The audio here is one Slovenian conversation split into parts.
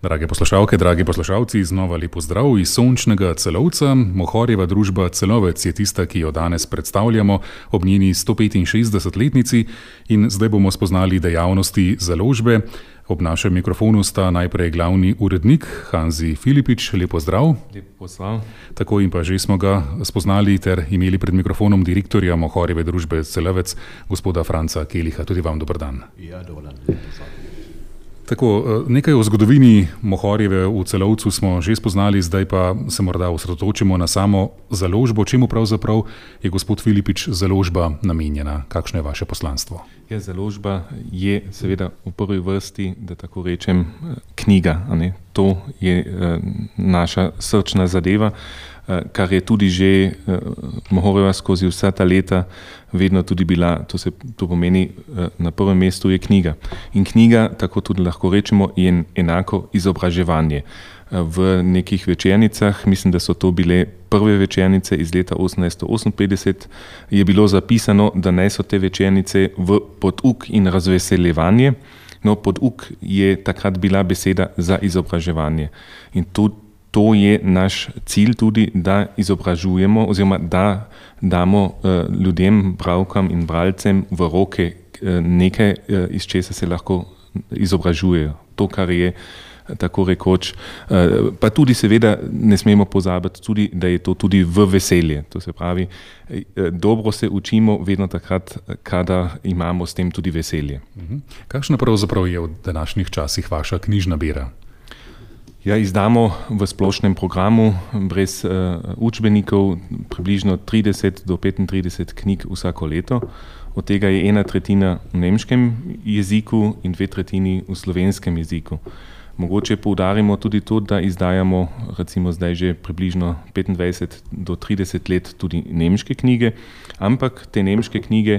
Drage poslušalke, dragi poslušalci, znova lepo zdrav iz sončnega Celovca. Mohorjeva družba Celovec je tista, ki jo danes predstavljamo ob njeni 165-letnici in zdaj bomo spoznali dejavnosti založbe. Ob našem mikrofonu sta najprej glavni urednik Hanzi Filipič, lepo zdrav. Lepo zdrav. Tako in pa že smo ga spoznali ter imeli pred mikrofonom direktorja Mohorjeve družbe Celovec, gospoda Franca Keliha. Tudi vam dober dan. Ja, dober dan. Tako, nekaj o zgodovini Mohorjeve v Celovcu smo že spoznali, zdaj pa se morda osredotočimo na samo založbo. Čemu pravzaprav je gospod Filipič založba namenjena? Kakšno je vaše poslanstvo? Ja, založba je seveda v prvi vrsti, da tako rečem, knjiga. To je naša srčna zadeva, kar je tudi že Mohorjeva skozi vsa ta leta vedno tudi bila. To pomeni, na prvem mestu je knjiga. In knjiga, tako tudi lahko rečemo, je enako izobraževanje. V nekih večernicah, mislim, da so to bile prve večernice iz leta 1858, je bilo zapisano, da naj so te večernice v pouk in razveseljevanje. No, pouk je takrat bila beseda za izobraževanje. In to je naš cilj tudi, da izobražujemo oziroma da damo ljudem, bralkam in bralcem v roke nekaj, iz česa se lahko izobražujejo. To, kar je tako rekoč, pa tudi seveda ne smemo pozabiti tudi, da je to tudi v veselje. To se pravi, dobro se učimo vedno takrat, kadar imamo s tem tudi veselje. Kakšna pravzaprav je v današnjih časih vaša knjižna bera? Ja, izdamo v splošnem programu brez učbenikov približno 30 do 35 knjig vsako leto. Od tega je 1/3 v nemškem jeziku in 2/3 v slovenskem jeziku. Mogoče poudarimo tudi to, da izdajamo recimo zdaj že približno 25 do 30 let tudi nemške knjige, ampak te nemške knjige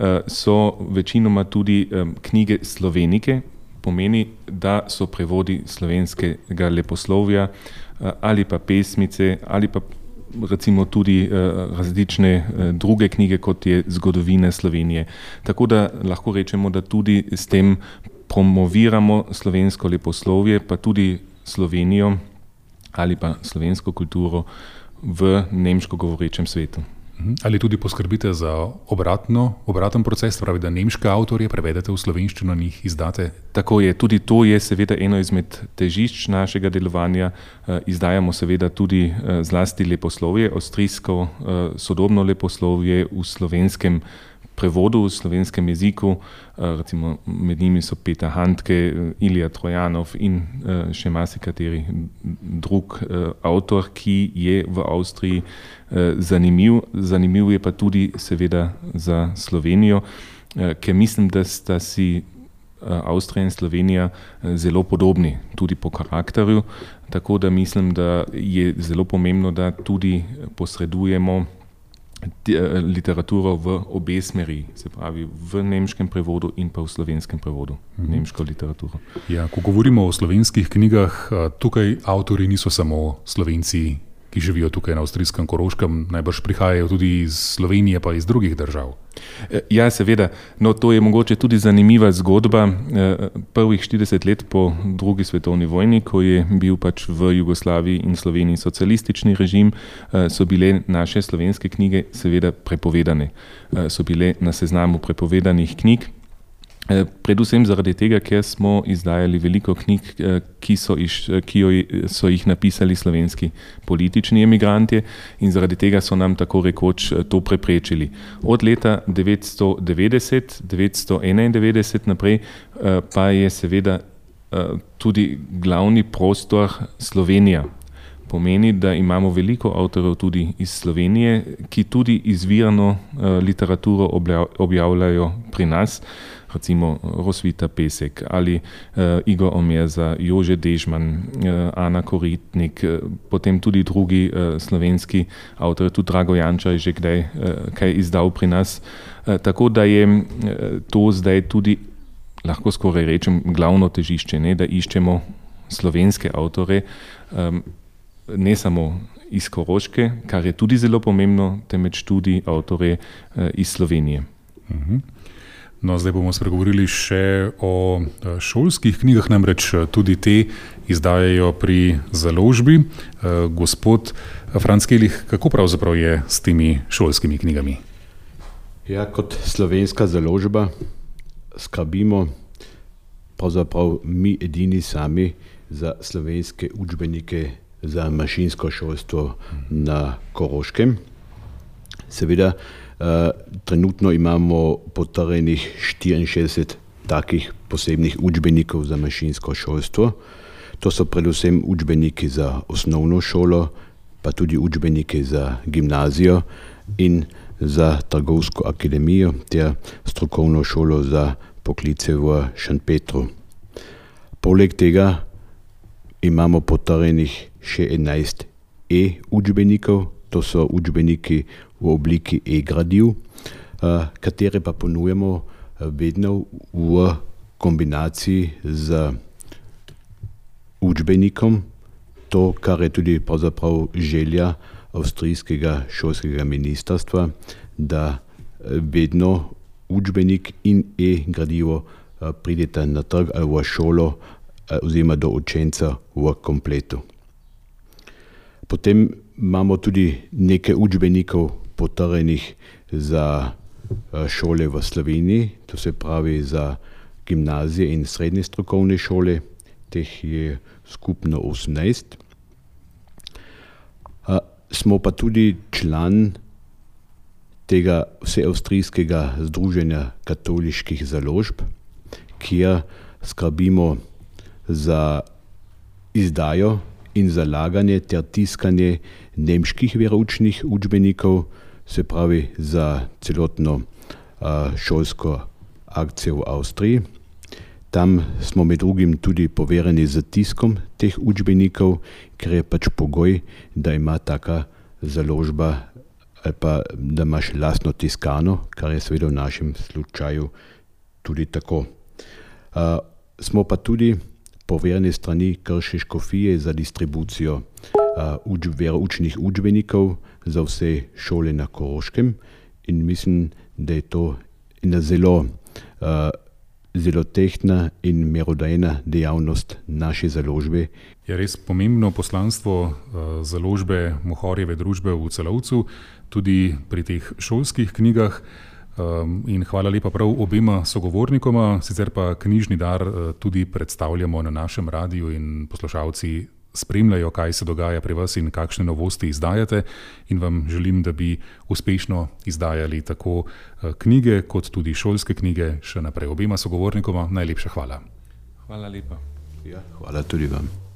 so večinoma tudi knjige slovenike. Pomeni, da so prevodi slovenskega leposlovja ali pa pesmice ali pa recimo tudi različne druge knjige, kot je Zgodovina Slovenije. Tako da lahko rečemo, da tudi s tem promoviramo slovensko leposlovje, pa tudi Slovenijo ali pa slovensko kulturo v nemško govorečem svetu. Ali tudi poskrbite za obraten proces, pravi, da nemške avtorje prevedete v slovenščino in jih izdate? Tako je, tudi to je seveda eno izmed težišč našega delovanja. Izdajamo seveda tudi zlasti leposlovje, avstrijsko sodobno leposlovje v slovenskem prevodu, v slovenskem jeziku. Recimo med njimi so Peter Handke, Ilija Trojanov in še marsikateri drug avtor, ki je v Avstriji zanimiv. Zanimiv je pa tudi seveda za Slovenijo, ker mislim, da sta si Avstrija in Slovenija zelo podobni, tudi po karakterju. Tako da mislim, da je zelo pomembno, da tudi posredujemo literaturo v obe smeri, se pravi v nemškem prevodu in pa v slovenskem prevodu, nemško literaturo. Ja, ko govorimo o slovenskih knjigah, tukaj avtori niso samo Slovenci, ki živijo tukaj na avstrijskem Koroškem, najbrž prihajajo tudi iz Slovenije pa iz drugih držav. Ja, seveda. No, to je mogoče tudi zanimiva zgodba. Prvih 40 let po drugi svetovni vojni, ko je bil pač v Jugoslaviji in Sloveniji socialistični režim, so bile naše slovenske knjige seveda prepovedane. So bile na seznamu prepovedanih knjig. Predvsem zaradi tega, ker smo izdajali veliko knjig, ki so jih napisali slovenski politični emigranti, in zaradi tega so nam tako rekoč to preprečili. Od leta 1990-1991 naprej pa je seveda tudi glavni prostor Slovenija. Pomeni, da imamo veliko avtorjev tudi iz Slovenije, ki tudi izvirano literaturo objavljajo pri nas. Recimo Rosvita Pesek ali Igor Omerza, Jože Dežman, Ana Koritnik, potem tudi drugi slovenski avtorji, tudi Drago Jančar je že kdaj kaj izdal pri nas. Tako da je to zdaj tudi, lahko skoraj rečem, glavno težišče, da iščemo slovenske avtore, ne samo iz Koroške, kar je tudi zelo pomembno, temveč tudi avtore iz Slovenije. No, zdaj bomo spregovorili še o šolskih knjigah, namreč tudi te izdajajo pri založbi. Gospod Franc Kelih, kako pravzaprav je s temi šolskimi knjigami? Ja, kot slovenska založba skrbimo pravzaprav mi edini sami za slovenske učbenike za mašinsko šolstvo na Koroškem. Seveda, trenutno imamo potrjenih 64 takih posebnih učbenikov za mašinsko šolstvo. To so predvsem učbeniki za osnovno šolo, pa tudi učbeniki za gimnazijo in za trgovsko akademijo ter strokovno šolo za poklice v Šentpetru. Poleg tega imamo potrjenih še 11 e-učbenikov, to so učbeniki v obliki e-gradiv, katere pa ponujamo vedno v kombinaciji z učbenikom, to, kar je tudi pravzaprav želja avstrijskega šolskega ministrstva, da vedno učbenik in e-gradivo prideta na trg ali v šolo oziroma do učenca v kompletu. Potem imamo tudi nekaj učbenikov potrjenih za šole v Sloveniji, to se pravi za gimnazije in srednje strokovne šole, teh je skupno 18. Smo pa tudi član tega vseavstrijskega združenja katoliških založb, kjer skrbimo za izdajo in zalaganje ter tiskanje nemških veroučnih učbenikov, se pravi za celotno šolsko akcijo v Avstriji. Tam smo med drugim tudi poverjeni z tiskom teh učbenikov, ker je pač pogoj, da ima taka založba ali pa da imaš lastno tiskano, kar je seveda v našem slučaju tudi tako. Smo pa tudi poverjeni strani Krške škofije za distribucijo veroučnih učbenikov za vse šole na Koroškem in mislim, da je to ena zelo tehtna in merodajna dejavnost naše založbe. Je res pomembno poslanstvo založbe Mohorjeve družbe v Celovcu, tudi pri teh šolskih knjigah. In hvala lepa prav obema sogovornikoma, sicer pa knjižni dar tudi predstavljamo na našem radiju in poslušalci spremljajo, kaj se dogaja pri vas in kakšne novosti izdajate, in vam želim, da bi uspešno izdajali tako knjige kot tudi šolske knjige še naprej. Obema sogovornikoma najlepša hvala. Hvala lepa. Ja, hvala tudi vam.